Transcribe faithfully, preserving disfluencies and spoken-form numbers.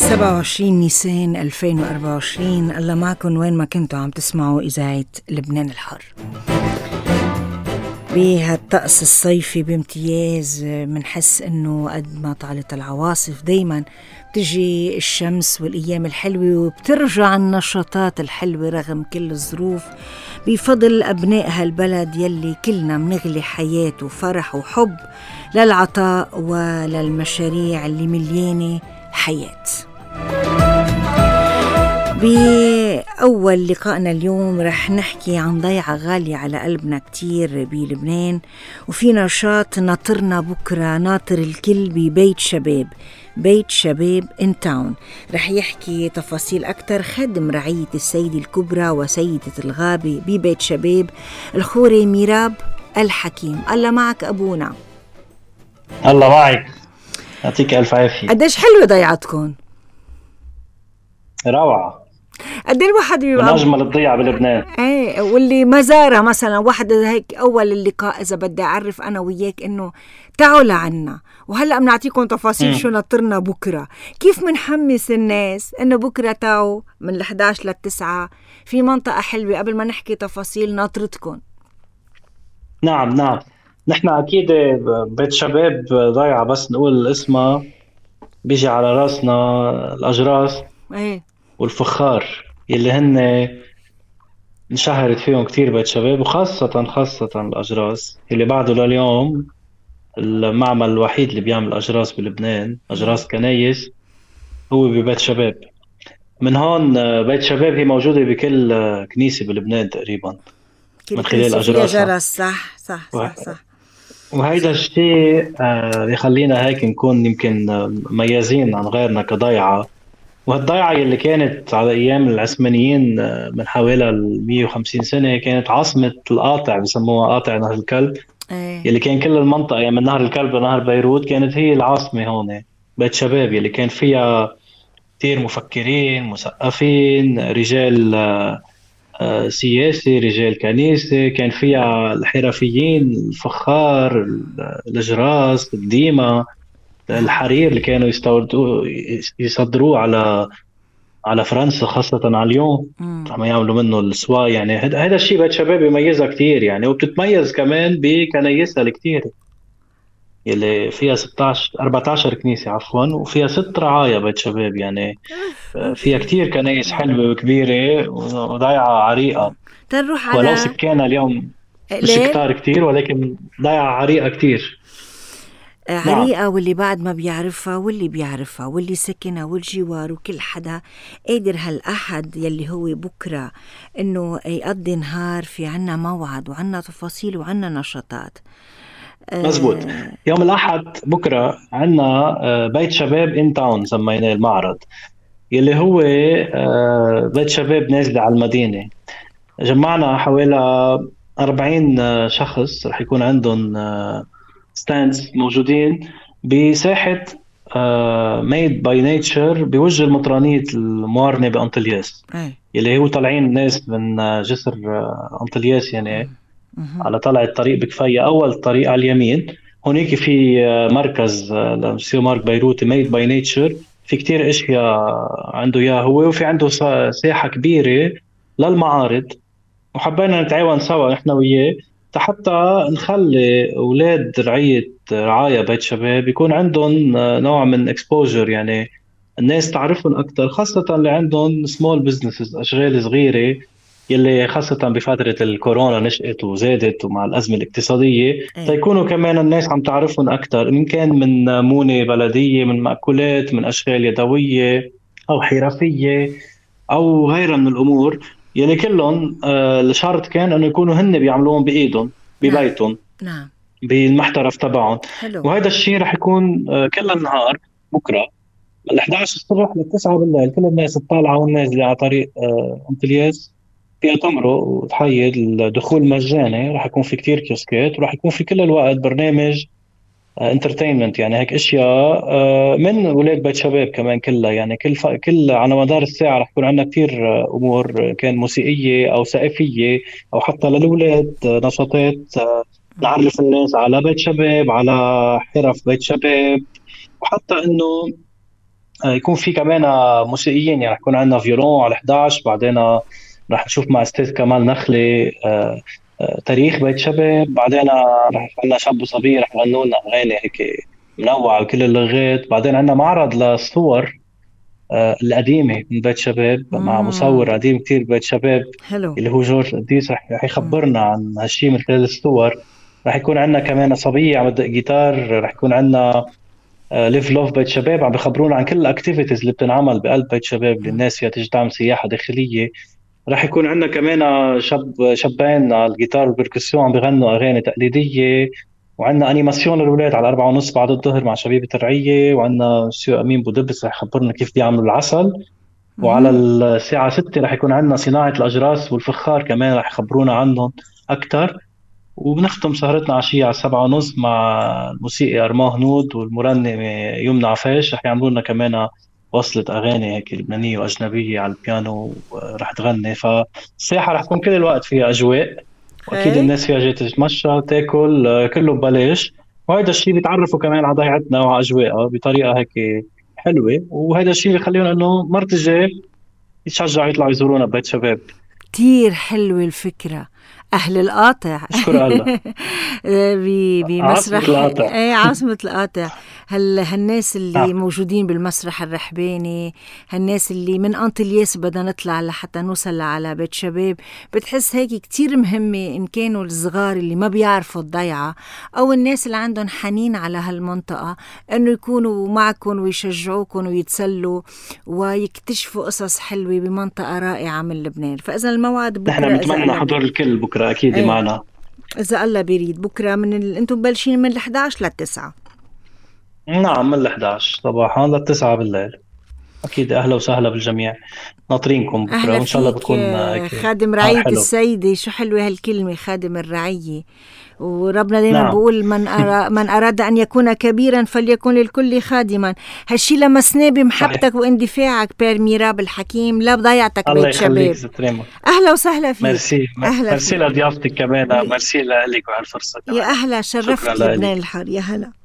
سبعة وعشرين نيسان ألفين وأربعة وعشرين. الله معكم وين ما كنتوا عم تسمعوا إذاعة لبنان الحر بهالطقس الصيفي بامتياز. منحس إنه قد ما طالت العواصف دايما بتجي الشمس والأيام الحلوة وبترجع النشاطات الحلوة رغم كل الظروف، بفضل أبناء هالبلد يلي كلنا منغلي حياة وفرح وحب للعطاء وللمشاريع اللي مليانة حياة. بأول لقائنا اليوم رح نحكي عن ضيعة غالية على قلبنا كتير بلبنان، وفي نشاط ناطرنا بكرة ناطر الكل ببيت شباب، بيت شباب إن تاون. رح يحكي تفاصيل أكتر خادم رعية السيدة الكبرى وسيدة الغابة ببيت شباب الخوري ميراب الحكيم. الله معك أبونا. الله معك، يعطيك ألف عافية. قديش حلوة ضيعتكم؟ روعة. قد ايه الواحد من أجمل الضيعة بلبنان. ايه، واللي ما زارها مثلا واحد هيك أول اللقاء إذا بدي أعرف أنا وياك إنه تعالوا لعنا، وهلأ بنعطيكم تفاصيل م. شو نطرنا بكرة، كيف منحمس الناس إنه بكرة تاو من الحد عشر للتسعة في منطقة حلوة. قبل ما نحكي تفاصيل ناطرتكم. نعم نعم، نحن أكيد بيت شباب ضيعة، بس نقول اسمها بيجي على راسنا الأجراس ايه والفخار يلي هن انشهرت فيهم كتير بيت شباب، وخاصة خاصة الأجراس اللي بعده لليوم المعمل الوحيد اللي بيعمل أجراس بلبنان، أجراس كنايس، هو ببيت شباب. من هون بيت شباب هي موجودة بكل كنيسة بلبنان تقريبا من خلال أجراسها. جرس. صح صح صح صح. وهيدا الشيء بيخلينا هيك نكون يمكن مميزين عن غيرنا كضيعة. وهالضيعة اللي كانت على أيام العثمانيين من حوالي مية وخمسين سنة كانت عاصمة القاطع، بسموها قاطع نهر الكلب. ايه. اللي كان كل المنطقة يعني من نهر الكلب لنهر بيروت كانت هي العاصمة هون بيت شباب، اللي كان فيها كتير مفكرين مثقفين، رجال سياسي، رجال كنيسة، كان فيها الحرفيين، الفخار، الأجراس، الديمة، الحرير اللي كانوا يستوردوا يصدروه على على فرنسا، خاصة على ليون، عم يعملوا منه السوا. يعني هذا الشيء بيت شباب يميزها كتير يعني، وبتتميز كمان بكنايسها الكتير يلي فيها ستة عشر أربعة عشر كنيسة عفوا، وفيها ست رعايا بيت شباب. يعني فيها كتير كنايس حلوة وكبيرة وضيعة عريقة. تنروح على ولو سكانها اليوم مش كتار كتير، ولكن ضيعة عريقة كتير. عريقة نعم. واللي بعد ما بيعرفها واللي بيعرفها واللي سكنها والجوار وكل حدا قادر هالأحد يلي هو بكرة إنه يقضي نهار في عنا موعد وعنا تفاصيل وعنا نشاطات. مزبوط. يوم الأحد بكرة عنا بيت شباب إن تاون سميناه المعرض، يلي هو بيت شباب نازل على المدينة. جمعنا حوالي أربعين شخص رح يكون عندهم ستاندز موجودين بساحة ميد باي نيتشر بوجه المطرانية الموارنة بأنطلياس، يلي هو طالعين الناس من جسر أنطلياس يعني على طلع الطريق بكفاية. أول طريق على اليمين هونيك في مركز لمسيو مارك بيروتي ميد باي نيتشر، في كتير اشياء عنده اياه هو، وفي عنده ساحة كبيرة للمعارض، وحبينا نتعاون سوا احنا وياه حتى نخلي اولاد رعية رعاية بيت شباب يكون عندهم نوع من اكسبوجر، يعني الناس تعرفهم اكثر، خاصة اللي عندهم سمول بزنسز، اشغال صغيرة، يلي خاصة بفترة الكورونا نشأت وزادت ومع الأزمة الاقتصادية، تيكونوا كمان الناس عم تعرفهم أكتر، إن كان من مونة بلدية، من مأكولات، من أشغال يدوية أو حرفية أو غيرها من الأمور. يعني كلهم آه الشرط كان أنه يكونوا هن بيعملوهم بإيدهم ببيتهم. نعم. بالمحترف تبعهم. وهذا الشيء رح يكون آه كل النهار بكرة من إحدى عشر الصبح للتسعة بالليل. كل الناس الطالعة والنازلة على طريق آه أنطلياس فيها تمرق وتحيد. الدخول مجاني، رح يكون في كتير كيوسكات، ورح يكون في كل الوقت برنامج انترتينمنت، يعني هيك اشياء من ولاد بيت شباب كمان كلها. يعني كل ف... كل على مدار الساعه رح يكون عندنا كتير امور، كان موسيقيه او ثقافيه او حتى للاولاد نشاطات نعرف الناس على بيت شباب، على حرف بيت شباب، وحتى انه يكون في كمان موسيقيين، يعني رح يكون عندنا فيولون على إحدى عشر، بعدين رح نشوف مع استاذ كمال نخلي تاريخ بيت شباب، بعدين رح عندنا شاب وصبي رح يغنوا لنا اغاني هيك منوعه بكل اللغات، بعدين عندنا معرض للصور القديمه من بيت شباب مع مصور قديم كتير بيت شباب حلو. اللي هو جورج القديس، رح يخبرنا عن هالشيء من خلال الصور. رح يكون عندنا كمان صبيه عم تدق جيتار، رح يكون عندنا ليف لوف بيت شباب عم بخبرونا عن كل الاكتيفيتيز اللي بتنعمل بقلب بيت شباب للناس فيها تيجي تعمل سياحه داخليه. رح يكون عندنا كمان شاب شابين على الجيتار والبركسيون عم بيغنوا اغاني تقليديه، وعندنا انيماسيون للولاد على أربعة ونص بعد الظهر مع شبيبه الرعيه، وعندنا سيو امين بودبس رح يخبرنا كيف بيعملوا العسل. وعلى الساعه ستة رح يكون عندنا صناعه الاجراس والفخار كمان رح يخبرونا عنهم اكثر. وبنختم سهرتنا عشية على سبعة ونص مع الموسيقي أرمان هنود والمرنمة يمنى عفاش، رح يعملوا لنا كمان وصلة أغاني هيك لبنانية وأجنبية على البيانو رح تغني. فالساحة رح تكون كل الوقت فيها أجواء، وأكيد الناس فيها جاي تتمشى تاكل كله ببلاش. وهذا الشيء بيتعرفوا كمان على ضيعتنا وعلى أجواءها بطريقة هيك حلوة، وهذا الشيء اللي يخليهم إنه مرة الجاي يتشجعوا يطلعوا يزورونا ببيت شباب. كتير حلوة الفكرة. أهل القاطع أشكر الله بمسرح القاطع. ايه عاصمة القاطع. هل هالناس اللي آه. موجودين بالمسرح الرحباني، هالناس اللي من أنطلياس بدنا نطلع لحتى نوصل على بيت شباب، بتحس هيك كتير مهمة إن كانوا الصغار اللي ما بيعرفوا الضيعة أو الناس اللي عندهم حنين على هالمنطقة إنه يكونوا معكم ويشجعوكم ويتسلوا ويكتشفوا قصص حلوة بمنطقة رائعة من لبنان. فإذا الموعد بكرة نحن بنتمنى حضور الكل بكرة أكيد. ايه. معنا إذا الله بيريد بكرة من ال... أنتم بلشين من الإحدى عشر للتسعة. نعم من الإحدى عشر صباحا للتسعة بالليل. أكيد أهلا وسهلا بالجميع، ناطرينكم بكرة وإن شاء الله بتكون خادم رعية السيدة. شو حلوة هالكلمة خادم الرعية. وربنا دايما نعم. بقول من, أرا من أراد أن يكون كبيرا فليكن للكل خادما. هالشي لمسناه بمحبتك واندفاعك بير ميراب الحكيم، لا بضيعتك بيت شباب. أهلا وسهلا فيك. ميرسي ميرسي لضيافتك كمان. ميرسي لك وهالفرصة كمان. يا أهلا، شرفت لبنان الحر. يا هلا.